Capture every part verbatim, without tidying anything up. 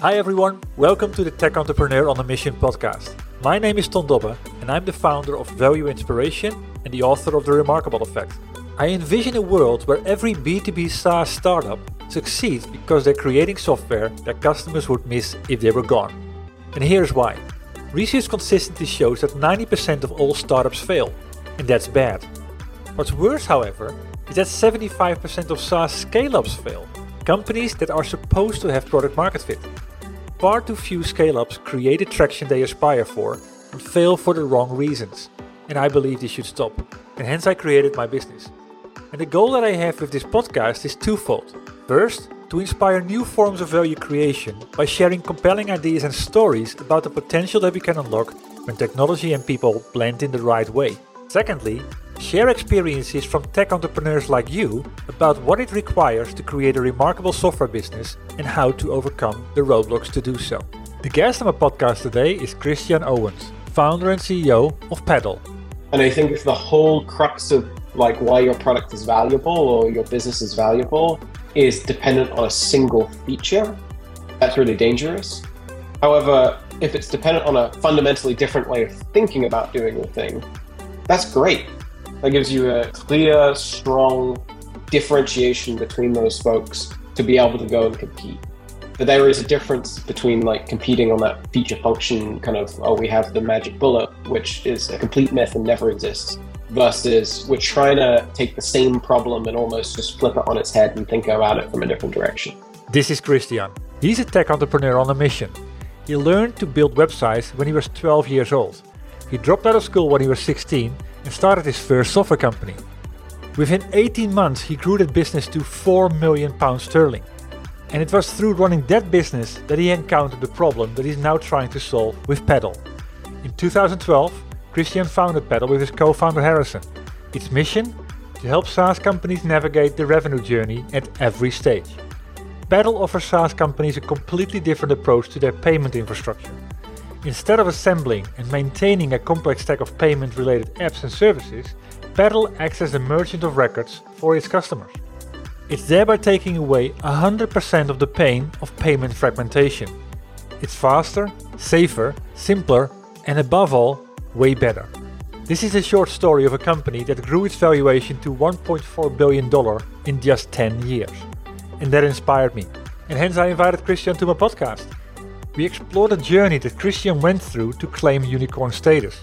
Hi everyone, welcome to the Tech Entrepreneur on a Mission podcast. My name is Ton Dobbe and I'm the founder of Value Inspiration and the author of The Remarkable Effect. I envision a world where every B two B SaaS startup succeeds because they're creating software that customers would miss if they were gone. And here's why. Research consistently shows that ninety percent of all startups fail, and that's bad. What's worse, however, is that seventy-five percent of SaaS scale-ups fail, companies that are supposed to have product market fit. Far too few scale-ups create the traction they aspire for and fail for the wrong reasons. And I believe this should stop. And hence I created my business. And the goal that I have with this podcast is twofold. First, to inspire new forms of value creation by sharing compelling ideas and stories about the potential that we can unlock when technology and people blend in the right way. Secondly, share experiences from tech entrepreneurs like you about what it requires to create a remarkable software business and how to overcome the roadblocks to do so. The guest on my podcast today is Christian Owens, founder and C E O of Paddle. And I think if the whole crux of like why your product is valuable or your business is valuable is dependent on a single feature, that's really dangerous. However, if it's dependent on a fundamentally different way of thinking about doing the thing, that's great. That gives you a clear, strong differentiation between those folks to be able to go and compete. But there is a difference between like competing on that feature function kind of, oh, we have the magic bullet, which is a complete myth and never exists, versus we're trying to take the same problem and almost just flip it on its head and think about it from a different direction. This is Christian. He's a tech entrepreneur on a mission. He learned to build websites when he was twelve years old. He dropped out of school when he was sixteen and started his first software company. Within eighteen months, he grew that business to four million pounds sterling. And it was through running that business that he encountered the problem that he's now trying to solve with Paddle. In two thousand twelve, Christian founded Paddle with his co-founder Harrison. Its mission? To help SaaS companies navigate the revenue journey at every stage. Paddle offers SaaS companies a completely different approach to their payment infrastructure. Instead of assembling and maintaining a complex stack of payment-related apps and services, Paddle acts as a merchant of records for its customers. It's thereby taking away one hundred percent of the pain of payment fragmentation. It's faster, safer, simpler, and above all, way better. This is a short story of a company that grew its valuation to one point four billion dollars in just ten years. And that inspired me. And hence I invited Christian to my podcast. We explore the journey that Christian went through to claim unicorn status.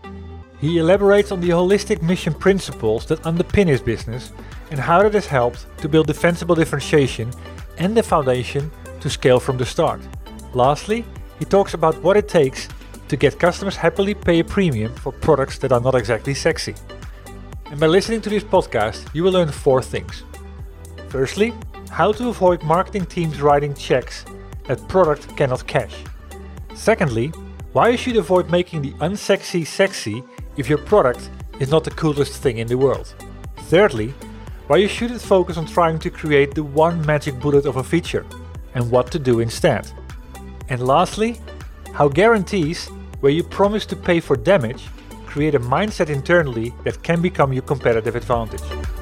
He elaborates on the holistic mission principles that underpin his business and how that has helped to build defensible differentiation and the foundation to scale from the start. Lastly, he talks about what it takes to get customers happily pay a premium for products that are not exactly sexy. And by listening to this podcast, you will learn four things. Firstly, how to avoid marketing teams writing checks that product cannot cash. Secondly, why you should avoid making the unsexy sexy if your product is not the coolest thing in the world. Thirdly, why you shouldn't focus on trying to create the one magic bullet of a feature and what to do instead. And lastly, how guarantees where you promise to pay for damage create a mindset internally that can become your competitive advantage.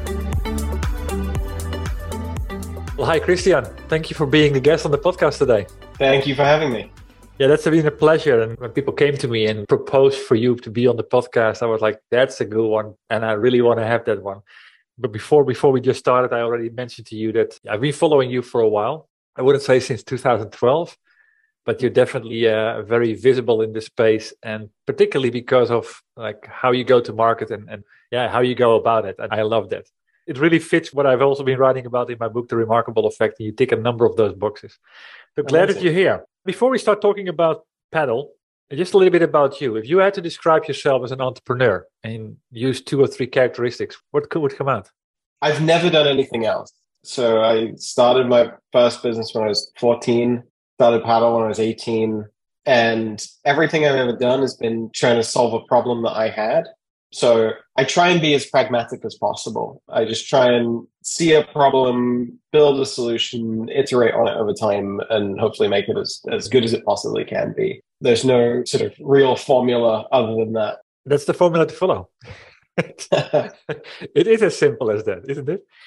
Well, hi Christian, thank you for being the guest on the podcast today. Thank you for having me. Yeah, that's been a pleasure. And when people came to me and proposed for you to be on the podcast, I was like, that's a good one. And I really want to have that one. But before before we just started, I already mentioned to you that I've been following you for a while. I wouldn't say since two thousand twelve, but you're definitely uh, very visible in this space. And particularly because of like how you go to market and, and yeah, how you go about it. And I love that. It really fits what I've also been writing about in my book, The Remarkable Effect, and you tick a number of those boxes. So glad that you're here. Before we start talking about Paddle, just a little bit about you. If you had to describe yourself as an entrepreneur and use two or three characteristics, what could would come out? I've never done anything else. So I started my first business when I was fourteen, started Paddle when I was eighteen, and everything I've ever done has been trying to solve a problem that I had. So I try and be as pragmatic as possible. I just try and see a problem, build a solution, iterate on it over time, and hopefully make it as, as good as it possibly can be. There's no sort of real formula other than that. That's the formula to follow. It is as simple as that, isn't it?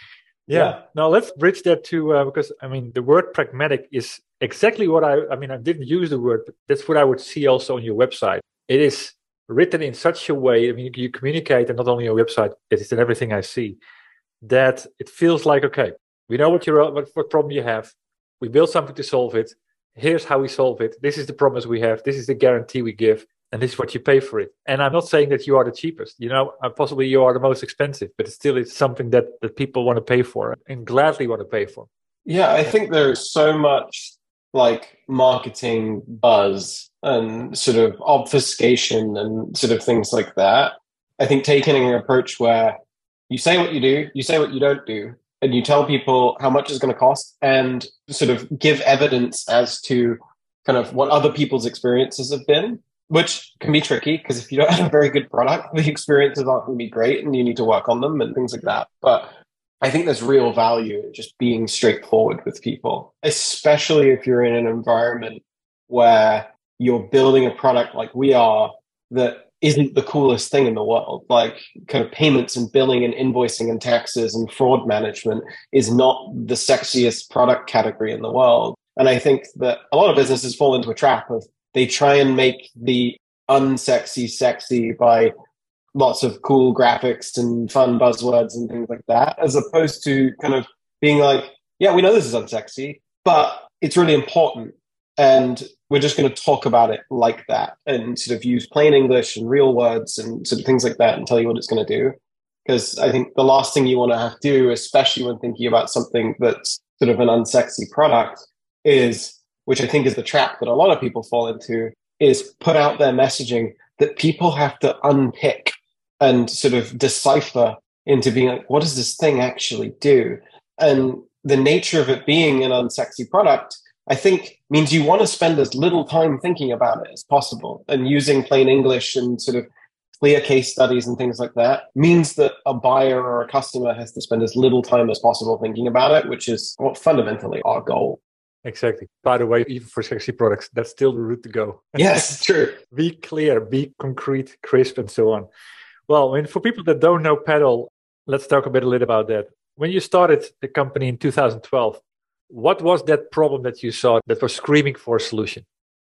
Yeah. Yeah. Now let's bridge that to, uh, because I mean, the word pragmatic is exactly what I, I mean, I didn't use the word, but that's what I would see also on your website. It is written in such a way, I mean, you communicate, and not only on your website, it is in everything I see, that it feels like, okay, we know what, you're, what, what problem you have. We build something to solve it. Here's how we solve it. This is the promise we have. This is the guarantee we give. And this is what you pay for it. And I'm not saying that you are the cheapest. You know, uh, possibly you are the most expensive, but still it's something that, that people want to pay for and gladly want to pay for. Yeah, I think there's so much like marketing buzz and sort of obfuscation and sort of things like that. I think taking an approach where you say what you do, you say what you don't do, and you tell people how much it's going to cost and sort of give evidence as to kind of what other people's experiences have been, which can be tricky because if you don't have a very good product, the experiences aren't going to be great and you need to work on them and things like that. But I think there's real value in just being straightforward with people, especially if you're in an environment where you're building a product like we are that isn't the coolest thing in the world. Like kind of payments and billing and invoicing and taxes and fraud management is not the sexiest product category in the world. And I think that a lot of businesses fall into a trap of they try and make the unsexy sexy by lots of cool graphics and fun buzzwords and things like that, as opposed to kind of being like, yeah, we know this is unsexy, but it's really important. And we're just going to talk about it like that and sort of use plain English and real words and sort of things like that and tell you what it's going to do. Because I think the last thing you want to have to do, especially when thinking about something that's sort of an unsexy product, is, which I think is the trap that a lot of people fall into, is put out their messaging that people have to unpick and sort of decipher into being like, what does this thing actually do? And the nature of it being an unsexy product, I think, means you want to spend as little time thinking about it as possible. And using plain English and sort of clear case studies and things like that means that a buyer or a customer has to spend as little time as possible thinking about it, which is what fundamentally our goal. Exactly. By the way, even for sexy products, that's still the route to go. Yes, true. Be clear, be concrete, crisp, and so on. Well, I mean, for people that don't know Paddle, let's talk a bit a little about that. When you started the company in two thousand twelve, what was that problem that you saw that was screaming for a solution?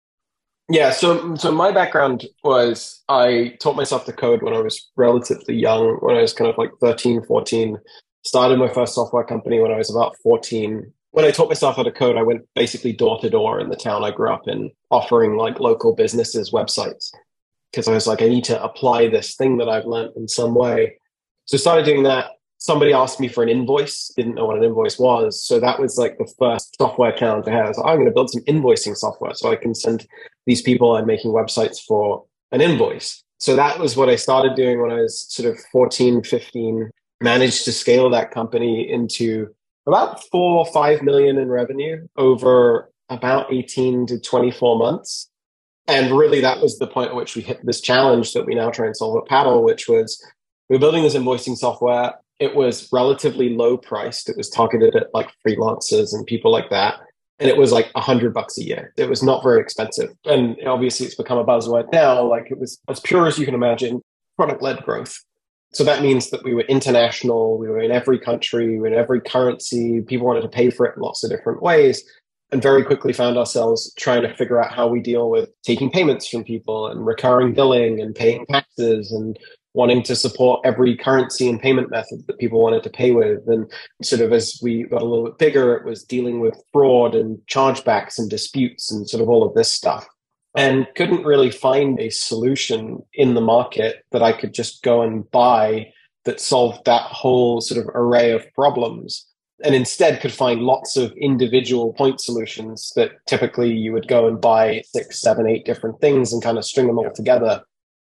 Yeah, so so my background was I taught myself to code when I was relatively young, when I was kind of like thirteen, fourteen. Started my first software company when I was about fourteen. When I taught myself how to code, I went basically door to door in the town I grew up in, offering like local businesses websites. Because I was like, I need to apply this thing that I've learned in some way. So I started doing that. Somebody asked me for an invoice, didn't know what an invoice was. So that was like the first software challenge I had. I was like, I'm going to build some invoicing software so I can send these people I'm making websites for an invoice. So that was what I started doing when I was sort of fourteen, fifteen, managed to scale that company into about four or five million in revenue over about eighteen to twenty-four months. And really, that was the point at which we hit this challenge that we now try and solve at Paddle, which was we were building this invoicing software. It was relatively low priced. It was targeted at like freelancers and people like that. And it was like a hundred bucks a year. It was not very expensive. And obviously it's become a buzzword now. Like it was as pure as you can imagine, product-led growth. So that means that we were international. We were in every country, we were in every currency. People wanted to pay for it in lots of different ways. And very quickly found ourselves trying to figure out how we deal with taking payments from people and recurring billing and paying taxes and wanting to support every currency and payment method that people wanted to pay with. And sort of as we got a little bit bigger, it was dealing with fraud and chargebacks and disputes and sort of all of this stuff. And couldn't really find a solution in the market that I could just go and buy that solved that whole sort of array of problems. And instead could find lots of individual point solutions that typically you would go and buy six, seven, eight different things and kind of string them all together.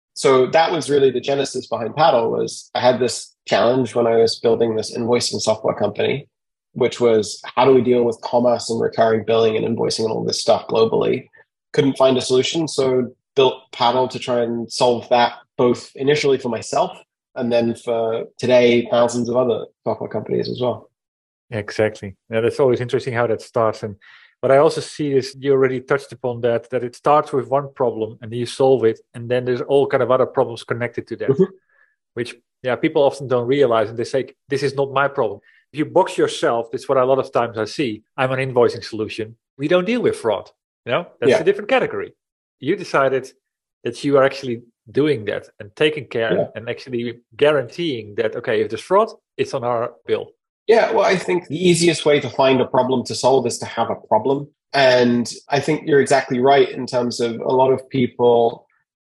So that was really the genesis behind Paddle. Was I had this challenge when I was building this invoicing software company, which was how do we deal with commerce and recurring billing and invoicing and all this stuff globally? Couldn't find a solution. So built Paddle to try and solve that, both initially for myself and then for today, thousands of other software companies as well. Exactly. Yeah, that's always interesting how that starts. And what I also see is you already touched upon that, that it starts with one problem and then you solve it. And then there's all kind of other problems connected to that, mm-hmm. which, yeah, people often don't realize. And they say, this is not my problem. If you box yourself, that's what a lot of times I see. I'm an invoicing solution. We don't deal with fraud. You know, that's yeah. a different category. You decided that you are actually doing that and taking care yeah. and actually guaranteeing that, okay, if there's fraud, it's on our bill. Yeah, well, I think the easiest way to find a problem to solve is to have a problem. And I think you're exactly right in terms of a lot of people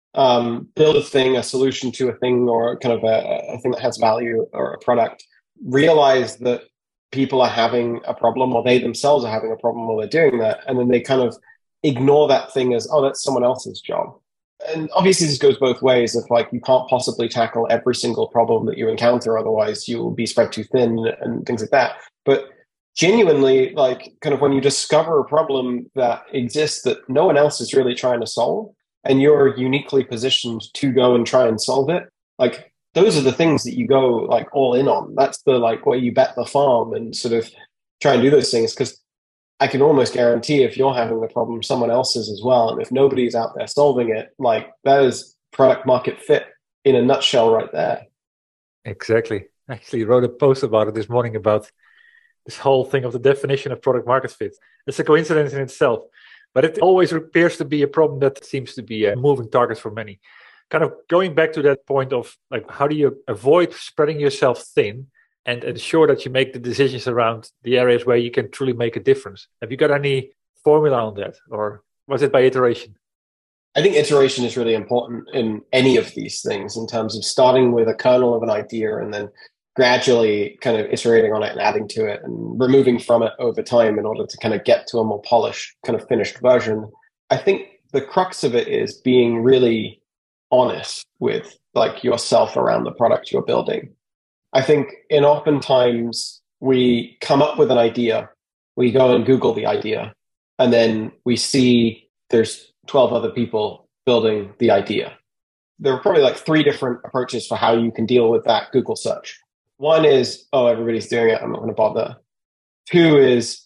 um, build a thing, a solution to a thing, or kind of a, a thing that has value or a product, realize that people are having a problem or they themselves are having a problem while they're doing that. And then they kind of ignore that thing as, oh, that's someone else's job. And obviously this goes both ways. If like you can't possibly tackle every single problem that you encounter, otherwise you'll be spread too thin and things like that. But genuinely, like kind of when you discover a problem that exists that no one else is really trying to solve, and you're uniquely positioned to go and try and solve it, like those are the things that you go like all in on. That's the like where you bet the farm and sort of try and do those things, because I can almost guarantee if you're having the problem, someone else is as well. And if nobody's out there solving it, like that is product market fit in a nutshell right there. Exactly. I actually wrote a post about it this morning about this whole thing of the definition of product market fit. It's a coincidence in itself, but it always appears to be a problem that seems to be a moving target for many. Kind of going back to that point of like, how do you avoid spreading yourself thin and ensure that you make the decisions around the areas where you can truly make a difference? Have you got any formula on that, or was it by iteration? I think iteration is really important in any of these things, in terms of starting with a kernel of an idea and then gradually kind of iterating on it and adding to it and removing from it over time in order to kind of get to a more polished, kind of finished version. I think the crux of it is being really honest with like yourself around the product you're building. I think in oftentimes we come up with an idea, we go and Google the idea, and then we see there's twelve other people building the idea. There are probably like three different approaches for how you can deal with that Google search. One is, oh, everybody's doing it, I'm not going to bother. Two is,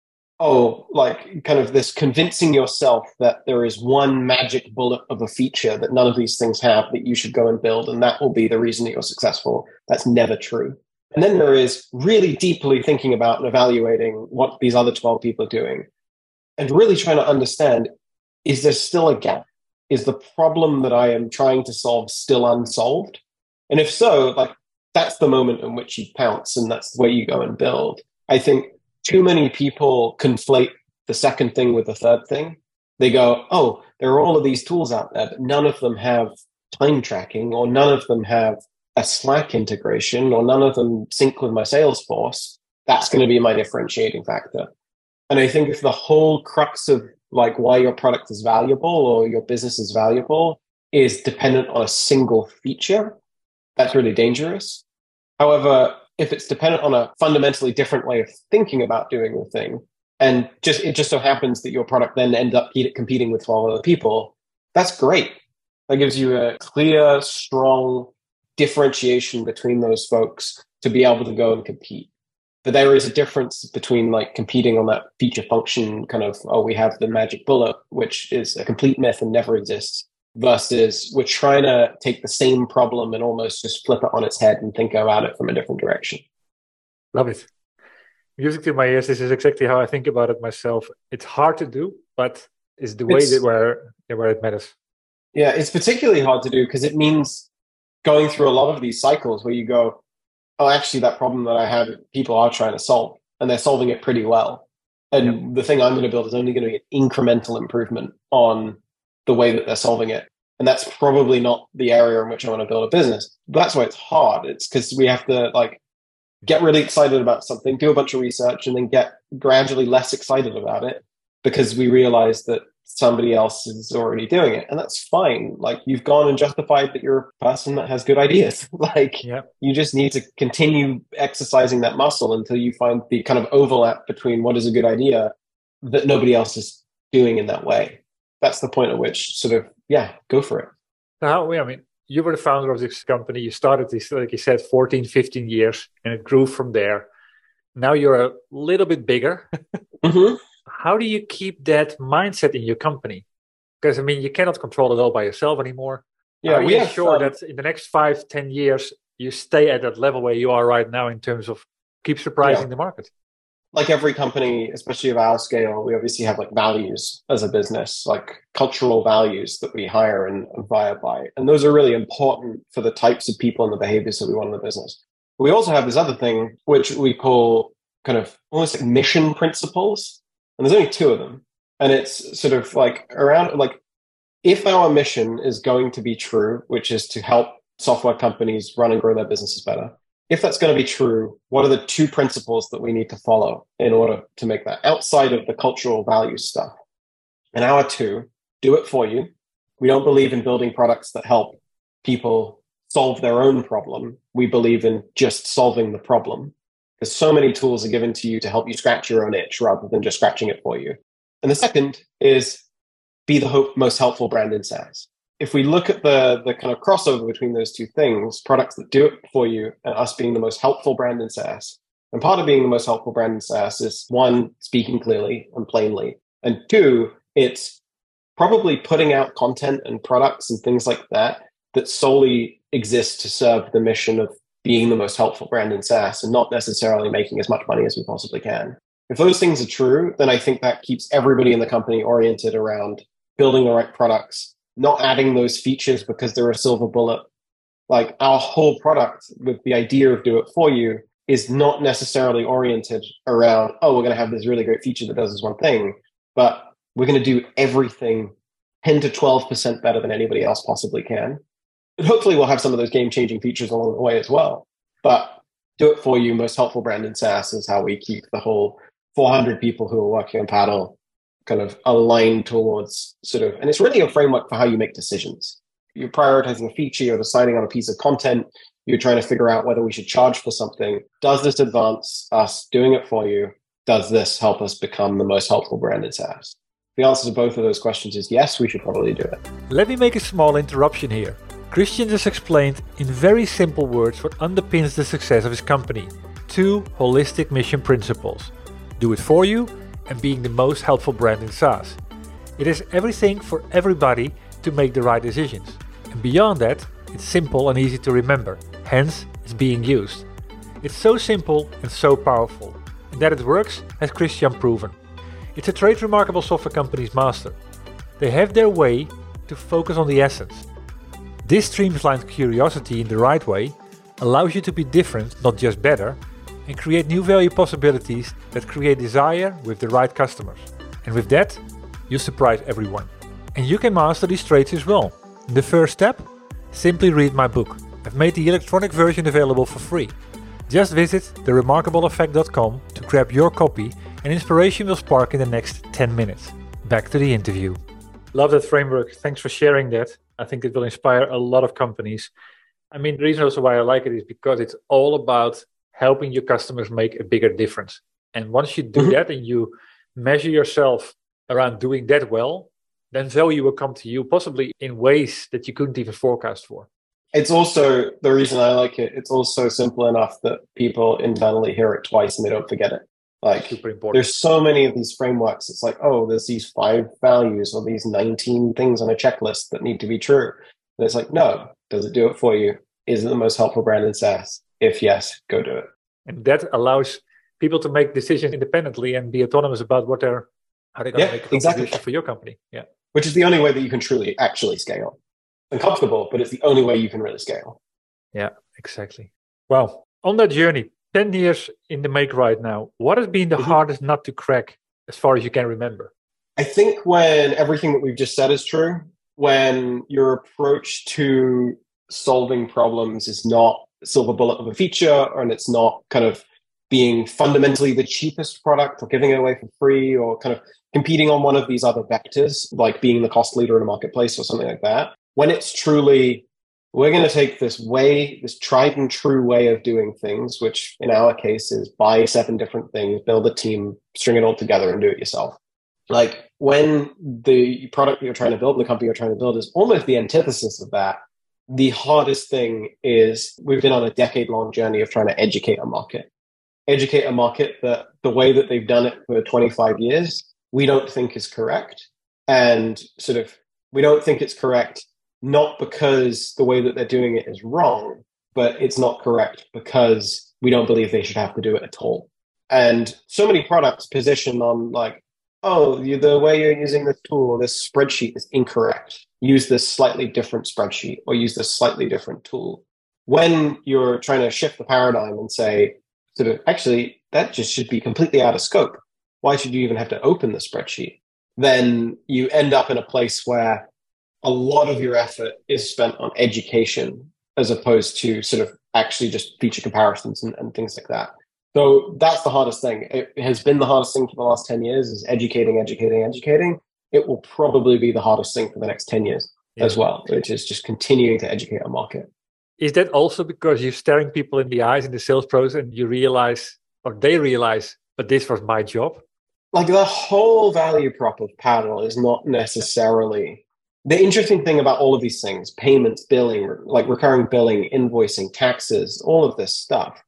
oh, like kind of this convincing yourself that there is one magic bullet of a feature that none of these things have that you should go and build, and that will be the reason that you're successful. That's never true. And then there is really deeply thinking about and evaluating what these other twelve people are doing and really trying to understand, is there still a gap? Is the problem that I am trying to solve still unsolved? And if so, like that's the moment in which you pounce, and that's the way you go and build. I think too many people conflate the second thing with the third thing. They go, oh, there are all of these tools out there, but none of them have time tracking, or none of them have a Slack integration, or none of them sync with my Salesforce. That's going to be my differentiating factor. And I think if the whole crux of like why your product is valuable or your business is valuable is dependent on a single feature, that's really dangerous. However, if it's dependent on a fundamentally different way of thinking about doing the thing, and just it just so happens that your product then ends up competing with twelve other people, that's great. That gives you a clear, strong differentiation between those folks to be able to go and compete. But there is a difference between like competing on that feature function kind of, oh, we have the magic bullet, which is a complete myth and never exists, versus we're trying to take the same problem and almost just flip it on its head and think about it from a different direction. Love it. Music to my ears. This is exactly how I think about it myself. It's hard to do, but it's the way it's, that where, where it matters. Yeah, it's particularly hard to do because it means going through a lot of these cycles where you go, oh, actually, that problem that I have, people are trying to solve, and they're solving it pretty well. And yep. the thing I'm going to build is only going to be an incremental improvement on the way that they're solving it. And that's probably not the area in which I want to build a business. But that's why it's hard. It's because we have to like get really excited about something, do a bunch of research, and then get gradually less excited about it because we realize that somebody else is already doing it. And that's fine. Like you've gone and justified that you're a person that has good ideas. Like yep. you just need to continue exercising that muscle until you find the kind of overlap between what is a good idea that nobody else is doing in that way. That's the point at which sort of, yeah, go for it. How, I mean, you were the founder of this company. You started this, like you said, fourteen, fifteen years, and it grew from there. Now you're a little bit bigger. Mm-hmm. How do you keep that mindset in your company? Because, I mean, you cannot control it all by yourself anymore. Yeah, we are sure um, that in the next five, ten years, you stay at that level where you are right now in terms of keep surprising Yeah. the market. Like every company, especially of our scale, we obviously have like values as a business, like cultural values that we hire and, and hire by. And those are really important for the types of people and the behaviors that we want in the business. We also have this other thing, which we call kind of almost like mission principles. And there's only two of them. And it's sort of like around, like, if our mission is going to be true, which is to help software companies run and grow their businesses better, if that's going to be true, what are the two principles that we need to follow in order to make that outside of the cultural values stuff? And our two, do it for you. We don't believe in building products that help people solve their own problem. We believe in just solving the problem. Because so many tools are given to you to help you scratch your own itch rather than just scratching it for you. And the second is be the hope, most helpful brand in SaaS. If we look at the, the kind of crossover between those two things, products that do it for you and us being the most helpful brand in SaaS, and part of being the most helpful brand in SaaS is, one, speaking clearly and plainly, and two, it's probably putting out content and products and things like that that solely exist to serve the mission of being the most helpful brand in SaaS and not necessarily making as much money as we possibly can. If those things are true, then I think that keeps everybody in the company oriented around building the right products, not adding those features because they're a silver bullet. Like our whole product with the idea of do it for you is not necessarily oriented around, oh, we're going to have this really great feature that does this one thing, but we're going to do everything ten to twelve percent better than anybody else possibly can. And hopefully we'll have some of those game-changing features along the way as well. But do it for you, most helpful brand in SaaS is how we keep the whole four hundred people who are working on Paddle kind of aligned towards sort of, and it's really a framework for how you make decisions. You're prioritizing a feature, you're deciding on a piece of content, you're trying to figure out whether we should charge for something. Does this advance us doing it for you? Does this help us become the most helpful brand in SaaS? The answer to both of those questions is yes, we should probably do it. Let me make a small interruption here. Christian just explained in very simple words what underpins the success of his company. Two holistic mission principles. Do it for you and being the most helpful brand in SaaS. It is everything for everybody to make the right decisions. And beyond that, it's simple and easy to remember. Hence, it's being used. It's so simple and so powerful. And that it works has Christian proven. It's a trait remarkable software companies master. They have their way to focus on the essence. This streamlines curiosity in the right way, allows you to be different, not just better, and create new value possibilities that create desire with the right customers. And with that, you surprise everyone. And you can master these traits as well. The first step? Simply read my book. I've made the electronic version available for free. Just visit the remarkable effect dot com to grab your copy, and inspiration will spark in the next ten minutes. Back to the interview. Love that framework. Thanks for sharing that. I think it will inspire a lot of companies. I mean, the reason also why I like it is because it's all about helping your customers make a bigger difference. And once you do mm-hmm. that and you measure yourself around doing that well, then value will come to you, possibly in ways that you couldn't even forecast for. It's also, the reason I like it, it's also simple enough that people internally hear it twice and they don't forget it. Like, super important. There's so many of these frameworks. It's like, oh, there's these five values or these nineteen things on a checklist that need to be true. And it's like, no, does it do it for you? Is it the most helpful brand in SaaS? If yes, go do it. And that allows people to make decisions independently and be autonomous about what they're, how they're going yeah, to make a contribution exactly. for your company. Yeah. Which is the only way that you can truly actually scale. Uncomfortable, but it's the only way you can really scale. Yeah, exactly. Wow. On that journey, ten years in the make right now, what has been the mm-hmm. hardest nut to crack as far as you can remember? I think when everything that we've just said is true, when your approach to solving problems is not silver bullet of a feature, and it's not kind of being fundamentally the cheapest product or giving it away for free or kind of competing on one of these other vectors, like being the cost leader in a marketplace or something like that. When it's truly, we're going to take this way, this tried and true way of doing things, which in our case is buy seven different things, build a team, string it all together and do it yourself. Like when the product that you're trying to build, the company you're trying to build is almost the antithesis of that. The hardest thing is we've been on a decade-long journey of trying to educate a market. Educate a market that the way that they've done it for twenty-five years, we don't think is correct. And sort of, we don't think it's correct, not because the way that they're doing it is wrong, but it's not correct because we don't believe they should have to do it at all. And so many products position on like, oh, you, the way you're using this tool, this spreadsheet is incorrect. Use this slightly different spreadsheet or use this slightly different tool. When you're trying to shift the paradigm and say, sort of, actually, that just should be completely out of scope. Why should you even have to open the spreadsheet? Then you end up in a place where a lot of your effort is spent on education as opposed to sort of actually just feature comparisons and, and things like that. So that's the hardest thing. It has been the hardest thing for the last ten years is educating, educating, educating. It will probably be the hardest thing for the next ten years yeah. as well, which is just continuing to educate our market. Is that also because you're staring people in the eyes in the sales process and you realize, or they realize, but this was my job? Like the whole value prop of Paddle is not necessarily... The interesting thing about all of these things, payments, billing, like recurring billing, invoicing, taxes, all of this stuff,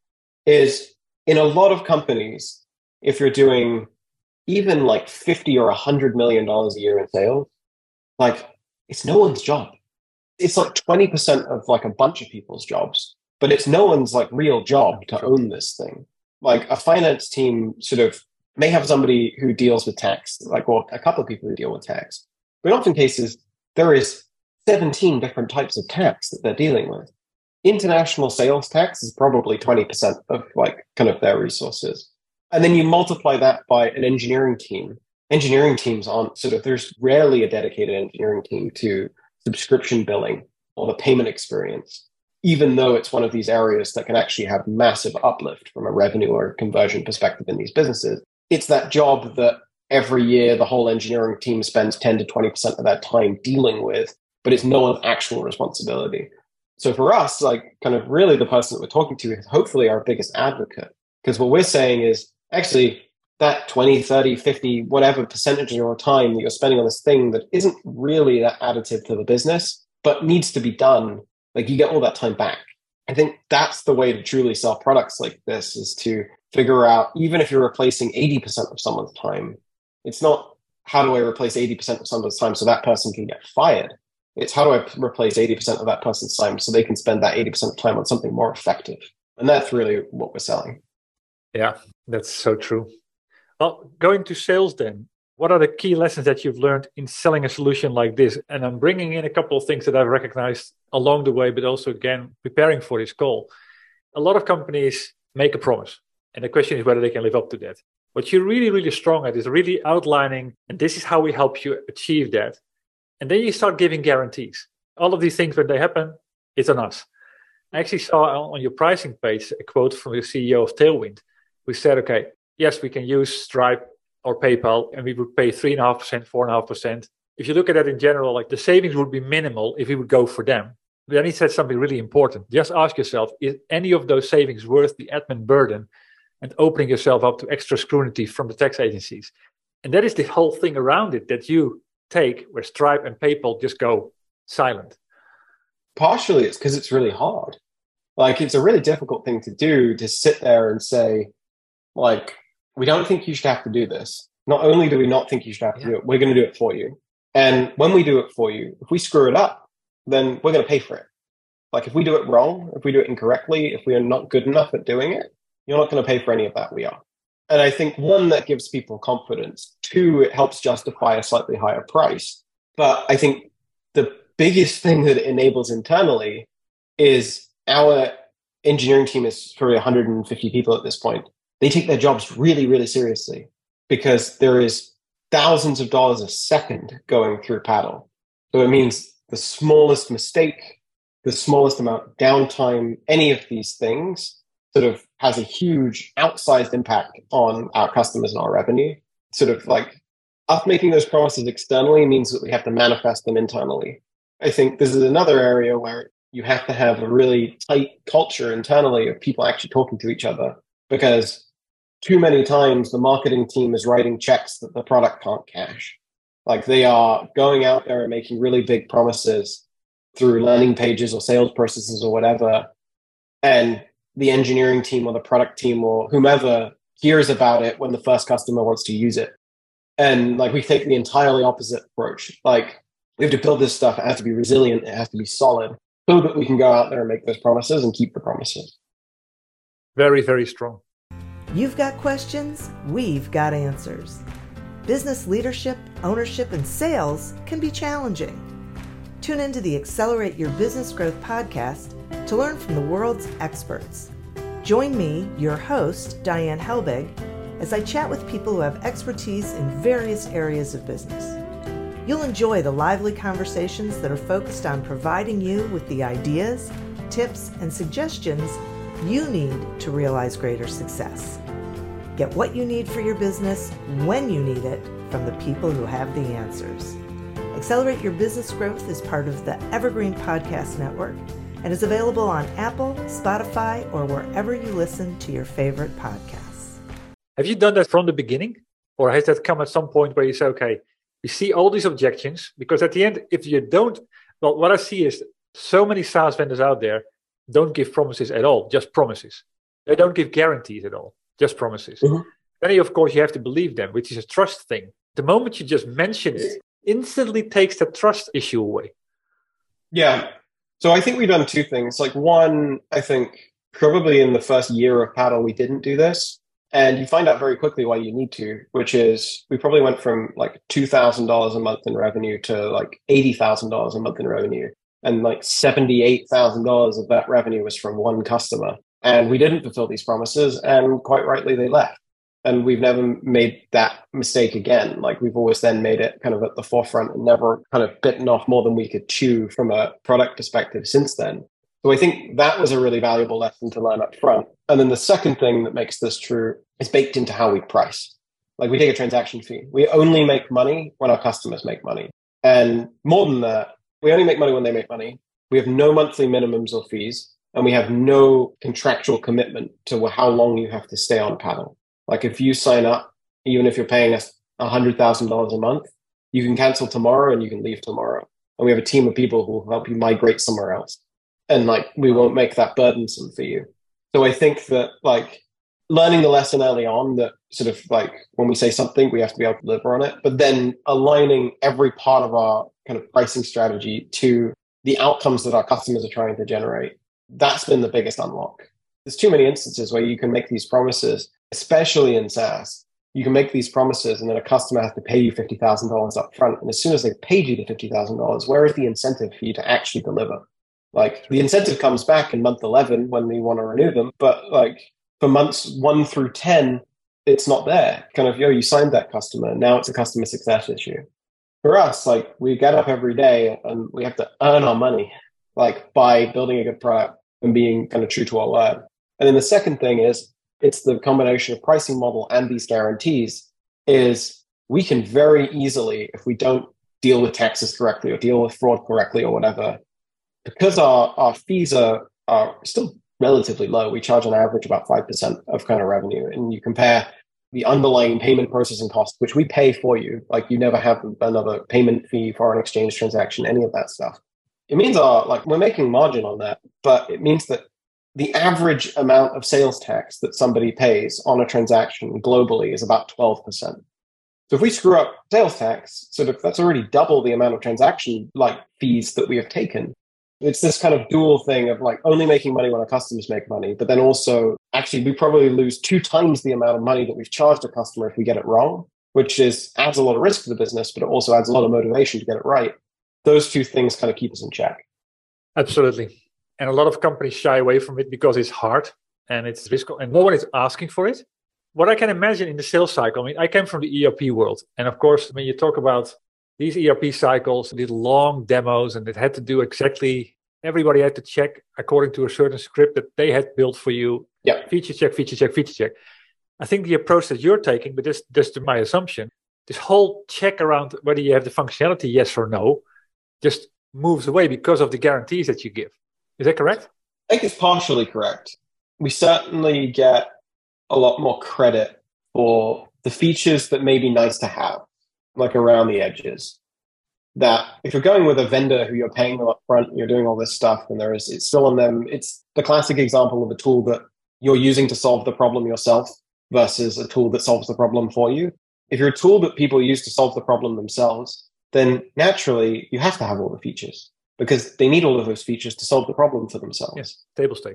is in a lot of companies, if you're doing even like fifty or one hundred million dollars a year in sales, like it's no one's job. It's like twenty percent of like a bunch of people's jobs, but it's no one's like real job to own this thing. Like a finance team sort of may have somebody who deals with tax, like or a couple of people who deal with tax. But in often cases, there is seventeen different types of tax that they're dealing with. International sales tax is probably twenty percent of like kind of their resources. And then you multiply that by an engineering team. Engineering teams aren't sort of, there's rarely a dedicated engineering team to subscription billing or the payment experience, even though it's one of these areas that can actually have massive uplift from a revenue or conversion perspective in these businesses. It's that job that every year the whole engineering team spends ten to twenty percent of that time dealing with, but it's no one's actual responsibility. So for us, like kind of really the person that we're talking to is hopefully our biggest advocate, because what we're saying is actually that twenty, thirty, fifty, whatever percentage of your time that you're spending on this thing that isn't really that additive to the business, but needs to be done, like you get all that time back. I think that's the way to truly sell products like this, is to figure out, even if you're replacing eighty percent of someone's time, it's not how do I replace eighty percent of someone's time so that person can get fired. It's how do I replace eighty percent of that person's time so they can spend that eighty percent of time on something more effective. And that's really what we're selling. Yeah, that's so true. Well, going to sales then, what are the key lessons that you've learned in selling a solution like this? And I'm bringing in a couple of things that I've recognized along the way, but also, again, preparing for this call. A lot of companies make a promise, and the question is whether they can live up to that. What you're really, really strong at is really outlining, and this is how we help you achieve that. And then you start giving guarantees. All of these things, when they happen, it's on us. I actually saw on your pricing page a quote from the C E O of Tailwind, who said, okay, yes, we can use Stripe or PayPal, and we would pay three point five percent, four point five percent. If you look at that in general, like the savings would be minimal if we would go for them. But then he said something really important. Just ask yourself, is any of those savings worth the admin burden and opening yourself up to extra scrutiny from the tax agencies? And that is the whole thing around it that you take, where Stripe and PayPal just go silent. Partially it's because it's really hard. Like it's a really difficult thing to do, to sit there and say, like, we don't think you should have to do this. Not only do we not think you should have to yeah. do it, we're going to do it for you. And when we do it for you, if we screw it up, then we're going to pay for it. Like if we do it wrong, if we do it incorrectly, if we are not good enough at doing it, you're not going to pay for any of that. We are. And I think one, that gives people confidence. Two, it helps justify a slightly higher price. But I think the biggest thing that it enables internally is our engineering team is probably one hundred fifty people at this point. They take their jobs really, really seriously because there is thousands of dollars a second going through Paddle. So it means the smallest mistake, the smallest amount of downtime, any of these things sort of has a huge outsized impact on our customers and our revenue. Sort of like us making those promises externally means that we have to manifest them internally. I think this is another area where you have to have a really tight culture internally of people actually talking to each other, because too many times the marketing team is writing checks that the product can't cash. Like they are going out there and making really big promises through landing pages or sales processes or whatever. And the engineering team or the product team or whomever hears about it when the first customer wants to use it. And like we take the entirely opposite approach. Like we have to build this stuff. It has to be resilient. It has to be solid so that we can go out there and make those promises and keep the promises. Very, very strong. You've got questions, we've got answers. Business leadership, ownership, and sales can be challenging. Tune into the Accelerate Your Business Growth podcast to learn from the world's experts. Join me, your host, Diane Helbig, as I chat with people who have expertise in various areas of business. You'll enjoy the lively conversations that are focused on providing you with the ideas, tips, and suggestions you need to realize greater success. Get what you need for your business when you need it from the people who have the answers. Accelerate Your Business Growth is part of the Evergreen Podcast Network and is available on Apple, Spotify, or wherever you listen to your favorite podcasts. Have you done that from the beginning? Or has that come at some point where you say, okay, you see all these objections? Because at the end, if you don't, well, what I see is so many SaaS vendors out there don't give promises at all, just promises. They don't give guarantees at all, just promises. Mm-hmm. Then, of course, you have to believe them, which is a trust thing. The moment you just mention it, instantly takes the trust issue away. Yeah. So I think we've done two things. Like one, I think probably in the first year of Paddle, we didn't do this. And you find out very quickly why you need to, which is we probably went from like two thousand dollars a month in revenue to like eighty thousand dollars a month in revenue. And like seventy-eight thousand dollars of that revenue was from one customer. And we didn't fulfill these promises. And quite rightly, they left. And we've never made that mistake again. Like we've always then made it kind of at the forefront and never kind of bitten off more than we could chew from a product perspective since then. So I think that was a really valuable lesson to learn up front. And then the second thing that makes this true is baked into how we price. Like we take a transaction fee. We only make money when our customers make money. And more than that, we only make money when they make money. We have no monthly minimums or fees, and we have no contractual commitment to how long you have to stay on Paddle. Like if you sign up, even if you're paying us one hundred thousand dollars a month, you can cancel tomorrow and you can leave tomorrow. And we have a team of people who will help you migrate somewhere else. And like, we won't make that burdensome for you. So I think that like learning the lesson early on that sort of like when we say something, we have to be able to deliver on it, but then aligning every part of our kind of pricing strategy to the outcomes that our customers are trying to generate. That's been the biggest unlock. There's too many instances where you can make these promises, especially in SaaS. You can make these promises and then a customer has to pay you fifty thousand dollars up front. And as soon as they've paid you the fifty thousand dollars, where is the incentive for you to actually deliver? Like the incentive comes back in month eleven when we want to renew them. But like for months one through ten, it's not there. Kind of, yo, you signed that customer. Now it's a customer success issue. For us, like we get up every day and we have to earn our money, like by building a good product and being kind of true to our word. And then the second thing is it's the combination of pricing model and these guarantees is we can very easily, if we don't deal with taxes correctly or deal with fraud correctly or whatever, because our, our fees are, are still relatively low. We charge on average about five percent of kind of revenue. And you compare the underlying payment processing cost, which we pay for you, like you never have another payment fee, foreign exchange transaction, any of that stuff. It means our, like we're making margin on that, but it means that the average amount of sales tax that somebody pays on a transaction globally is about twelve percent. So if we screw up sales tax, sort of that's already double the amount of transaction like fees that we have taken. It's this kind of dual thing of like only making money when our customers make money, but then also actually we probably lose two times the amount of money that we've charged a customer if we get it wrong, which is adds a lot of risk to the business, but it also adds a lot of motivation to get it right. Those two things kind of keep us in check. Absolutely. And a lot of companies shy away from it because it's hard and it's risky and no one is asking for it. What I can imagine in the sales cycle, I mean, I came from the E R P world. And of course, when you talk about these E R P cycles, these long demos, and it had to do exactly, everybody had to check according to a certain script that they had built for you. Yeah. Feature check, feature check, feature check. I think the approach that you're taking, but this just my assumption, this whole check around whether you have the functionality, yes or no, just moves away because of the guarantees that you give. Is that correct? I think it's partially correct. We certainly get a lot more credit for the features that may be nice to have, like around the edges. That if you're going with a vendor who you're paying them up front, you're doing all this stuff, and there is it's still on them. It's the classic example of a tool that you're using to solve the problem yourself versus a tool that solves the problem for you. If you're a tool that people use to solve the problem themselves, then naturally you have to have all the features because they need all of those features to solve the problem for themselves. Yes, table stakes.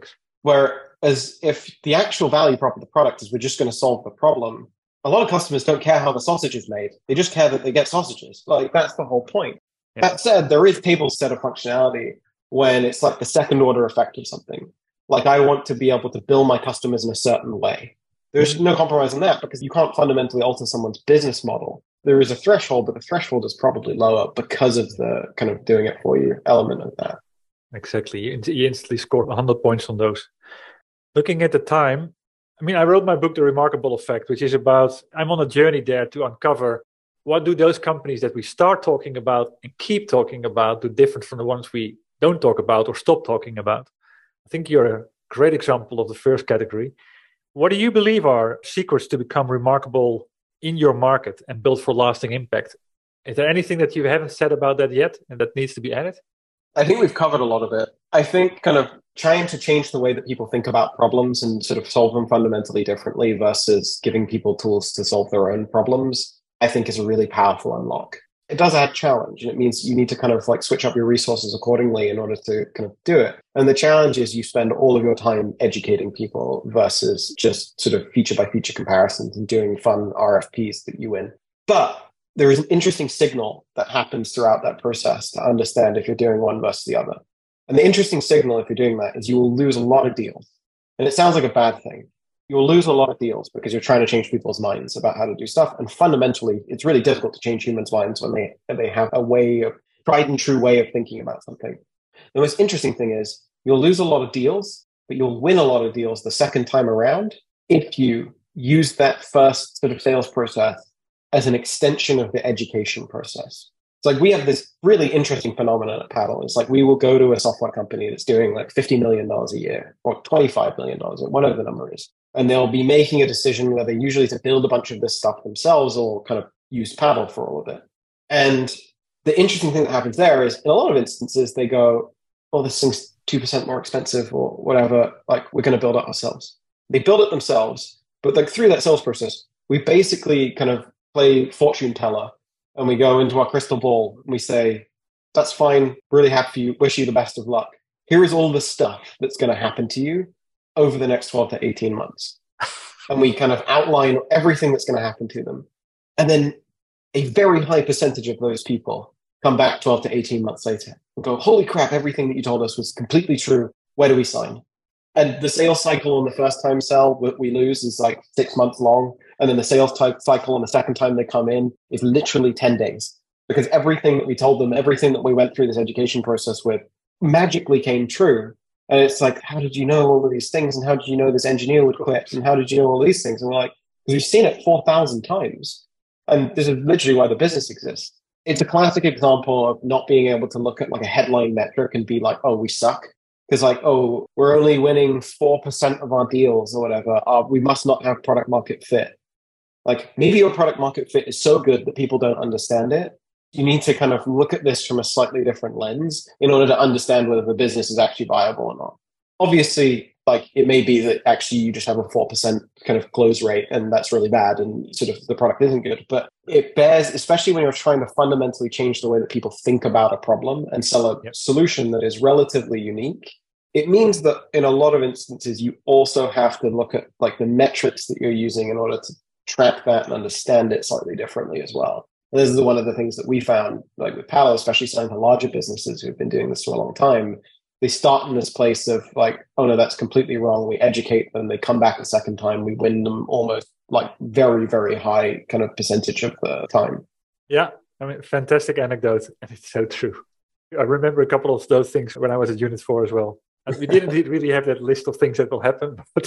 Whereas if the actual value prop of the product is we're just going to solve the problem, a lot of customers don't care how the sausage is made. They just care that they get sausages. Like, that's the whole point. Yeah. That said, there is table set of functionality when it's like the second order effect of something. Like, I want to be able to bill my customers in a certain way. There's no compromise on that because you can't fundamentally alter someone's business model. There is a threshold, but the threshold is probably lower because of the kind of doing it for you element of that. Exactly. You instantly scored one hundred points on those. Looking at the time, I mean, I wrote my book, The Remarkable Effect, which is about, I'm on a journey there to uncover what do those companies that we start talking about and keep talking about do different from the ones we don't talk about or stop talking about. I think you're a great example of the first category. What do you believe are secrets to become remarkable in your market and build for lasting impact? Is there anything that you haven't said about that yet and that needs to be added? I think we've covered a lot of it. I think kind of trying to change the way that people think about problems and sort of solve them fundamentally differently versus giving people tools to solve their own problems, I think is a really powerful unlock. It does add challenge, and it means you need to kind of like switch up your resources accordingly in order to kind of do it. And the challenge is you spend all of your time educating people versus just sort of feature by feature comparisons and doing fun R F Ps that you win. But there is an interesting signal that happens throughout that process to understand if you're doing one versus the other. And the interesting signal, if you're doing that, is you will lose a lot of deals. And it sounds like a bad thing. You will lose a lot of deals because you're trying to change people's minds about how to do stuff. And fundamentally, it's really difficult to change humans' minds when they, when they have a way of, tried and true way of thinking about something. The most interesting thing is you'll lose a lot of deals, but you'll win a lot of deals the second time around if you use that first sort of sales process as an extension of the education process. It's like we have this really interesting phenomenon at Paddle. It's like we will go to a software company that's doing like fifty million dollars a year or twenty-five million dollars, or whatever the number is. And they'll be making a decision whether usually to build a bunch of this stuff themselves or kind of use Paddle for all of it. And the interesting thing that happens there is in a lot of instances, they go, oh, this thing's two percent more expensive or whatever. Like, we're going to build it ourselves. They build it themselves, but like through that sales process, we basically kind of play fortune teller. And we go into our crystal ball and we say, that's fine, really happy for you, wish you the best of luck. Here is all the stuff that's going to happen to you over the next twelve to eighteen months. And we kind of outline everything that's going to happen to them. And then a very high percentage of those people come back twelve to eighteen months later and go, holy crap, everything that you told us was completely true. Where do we sign? And the sales cycle on the first time sell that we lose is like six months long. And then the sales type cycle on the second time they come in is literally ten days. Because everything that we told them, everything that we went through this education process with magically came true. And it's like, how did you know all of these things? And how did you know this engineer would quit? And how did you know all these things? And we're like, because we've seen it four thousand times. And this is literally why the business exists. It's a classic example of not being able to look at like a headline metric and be like, oh, we suck. Because like, oh, we're only winning four percent of our deals or whatever. Uh, we must not have product market fit. Like, maybe your product market fit is so good that people don't understand it. You need to kind of look at this from a slightly different lens in order to understand whether the business is actually viable or not. Obviously, like, it may be that actually you just have a four percent kind of close rate and that's really bad and sort of the product isn't good. But it bears, especially when you're trying to fundamentally change the way that people think about a problem and sell a yep. solution that is relatively unique. It means that in a lot of instances, you also have to look at like the metrics that you're using in order to track that and understand it slightly differently as well. And this is one of the things that we found, like with Paddle, especially selling to larger businesses who've been doing this for a long time. They start in this place of like, oh no, that's completely wrong. We educate them. They come back a second time. We win them almost like very, very high kind of percentage of the time. Yeah. I mean, fantastic anecdote. And it's so true. I remember a couple of those things when I was at Unit four as well. And we didn't really have that list of things that will happen, but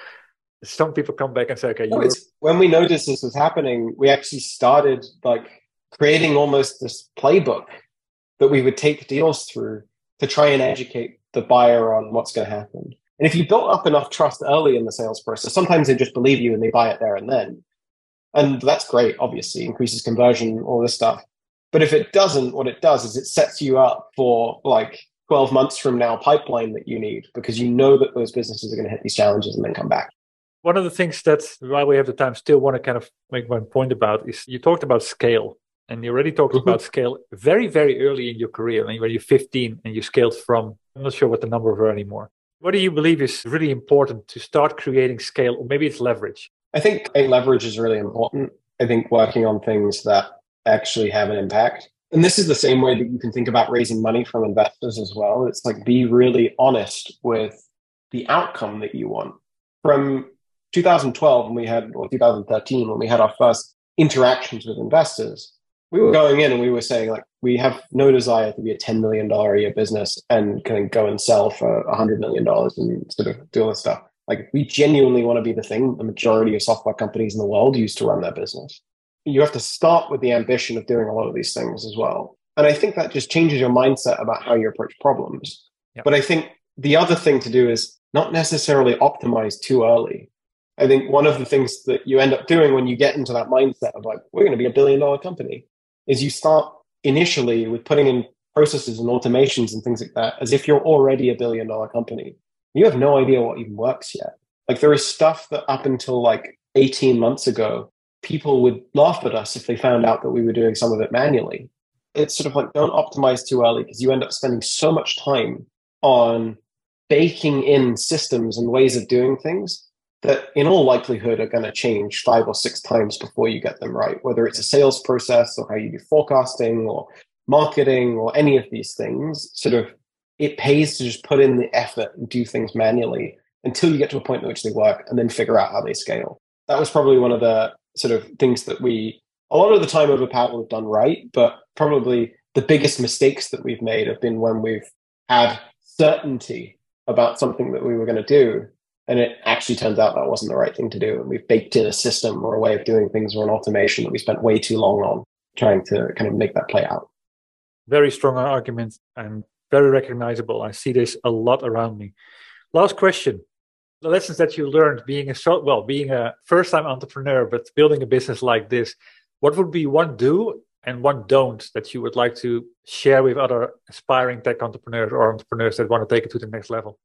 some people come back and say, okay, no, you it's, when we noticed this was happening, we actually started like creating almost this playbook that we would take deals through to try and educate the buyer on what's going to happen. And if you built up enough trust early in the sales process, sometimes they just believe you and they buy it there and then. And that's great, obviously, increases conversion, all this stuff. But if it doesn't, what it does is it sets you up for like twelve months from now pipeline that you need, because you know that those businesses are going to hit these challenges and then come back. One of the things that, while we have the time, still want to kind of make one point about is you talked about scale. And you already talked mm-hmm. about scale very, very early in your career. I mean, when you're fifteen and you scaled from, I'm not sure what the number were anymore, What do you believe is really important to start creating scale, or maybe it's leverage? I think a leverage is really important. I think working on things that actually have an impact. And this is the same way that you can think about raising money from investors as well. It's like, be really honest with the outcome that you want. From two thousand twelve, when we had, or two thousand thirteen, when we had our first interactions with investors, we were going in and we were saying, like, we have no desire to be a ten million dollars a year business and can go and sell for one hundred million dollars and sort of do all this stuff. Like, we genuinely want to be the thing the majority of software companies in the world use to run their business. You have to start with the ambition of doing a lot of these things as well. And I think that just changes your mindset about how you approach problems. Yep. But I think the other thing to do is not necessarily optimize too early. I think one of the things that you end up doing when you get into that mindset of like, we're going to be a billion dollar company, is you start initially with putting in processes and automations and things like that as if you're already a billion dollar company. You have no idea what even works yet. Like, there is stuff that up until like eighteen months ago, people would laugh at us if they found out that we were doing some of it manually. It's sort of like, don't optimize too early, because you end up spending so much time on baking in systems and ways of doing things that in all likelihood are going to change five or six times before you get them right, whether it's a sales process or how you do forecasting or marketing or any of these things. Sort of, it pays to just put in the effort and do things manually until you get to a point at which they work, and then figure out how they scale. That was probably one of the sort of things that we, a lot of the time over Paddle, have done right, but probably the biggest mistakes that we've made have been when we've had certainty about something that we were going to do, and it actually turns out that wasn't the right thing to do. And we've baked in a system or a way of doing things or an automation that we spent way too long on trying to kind of make that play out. Very strong argument and very recognizable. I see this a lot around me. Last question. The lessons that you learned being a so, well, being a first-time entrepreneur, but building a business like this, what would be one do and one don't that you would like to share with other aspiring tech entrepreneurs or entrepreneurs that want to take it to the next level?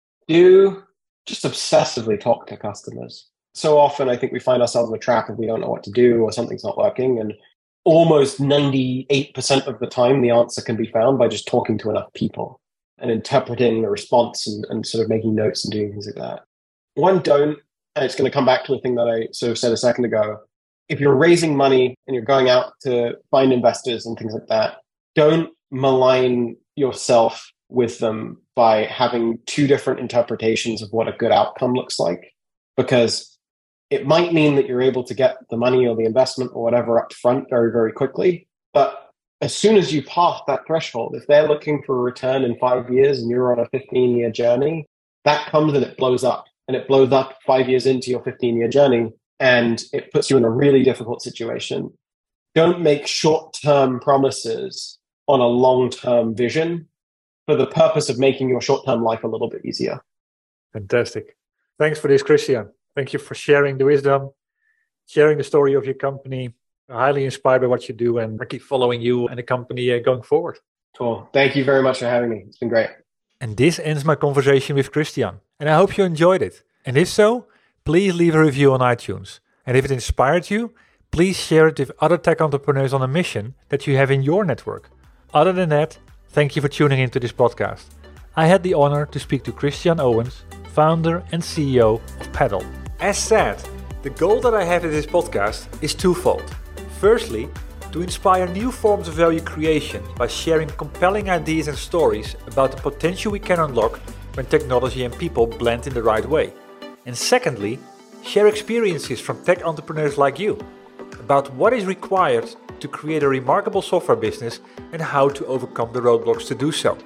Do just obsessively talk to customers. So often I think we find ourselves in a trap if we don't know what to do or something's not working. And almost ninety-eight percent of the time, the answer can be found by just talking to enough people and interpreting the response and, and sort of making notes and doing things like that. One don't, and it's going to come back to the thing that I sort of said a second ago. If you're raising money and you're going out to find investors and things like that, don't malign yourself with them by having two different interpretations of what a good outcome looks like, because it might mean that you're able to get the money or the investment or whatever up front very, very quickly. But as soon as you pass that threshold, if they're looking for a return in five years and you're on a fifteen-year journey, that comes and it blows up. And it blows up five years into your fifteen-year journey, and it puts you in a really difficult situation. Don't make short-term promises on a long-term vision for the purpose of making your short-term life a little bit easier. Fantastic. Thanks for this, Christian. Thank you for sharing the wisdom, sharing the story of your company. I'm highly inspired by what you do, and I keep following you and the company uh, going forward. Cool. Thank you very much for having me. It's been great. And this ends my conversation with Christian. And I hope you enjoyed it. And if so, please leave a review on iTunes. And if it inspired you, please share it with other tech entrepreneurs on a mission that you have in your network. Other than that, thank you for tuning into this podcast. I had the honor to speak to Christian Owens, founder and C E O of Paddle. As said, the goal that I have in this podcast is twofold. Firstly, to inspire new forms of value creation by sharing compelling ideas and stories about the potential we can unlock when technology and people blend in the right way. And secondly, share experiences from tech entrepreneurs like you about what is required to create a remarkable software business and how to overcome the roadblocks to do so.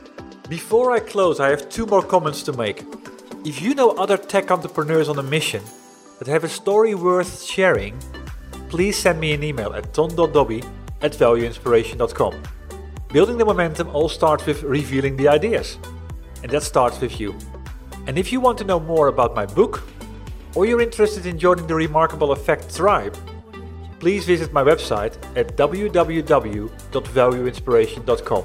Before I close, I have two more comments to make. If you know other tech entrepreneurs on a mission that have a story worth sharing, please send me an email at ton dot dobby at value inspiration dot com. Building the momentum all starts with revealing the ideas. And that starts with you. And if you want to know more about my book, or you're interested in joining the Remarkable Effect tribe, please visit my website at w w w dot value inspiration dot com.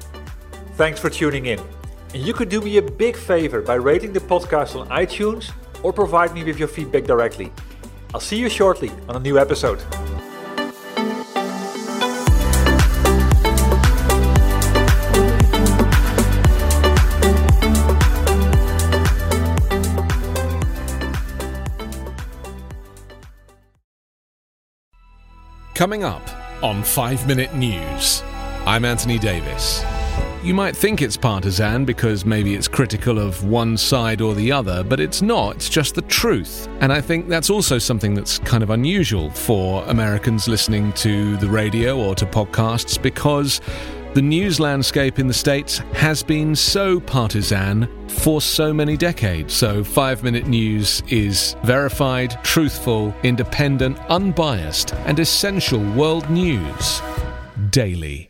Thanks for tuning in. And you could do me a big favor by rating the podcast on iTunes or provide me with your feedback directly. I'll see you shortly on a new episode. Coming up on five minute News, I'm Anthony Davis. You might think it's partisan because maybe it's critical of one side or the other, but it's not. It's just the truth. And I think that's also something that's kind of unusual for Americans listening to the radio or to podcasts, because the news landscape in the States has been so partisan for so many decades. So five minute News is verified, truthful, independent, unbiased, and essential world news daily.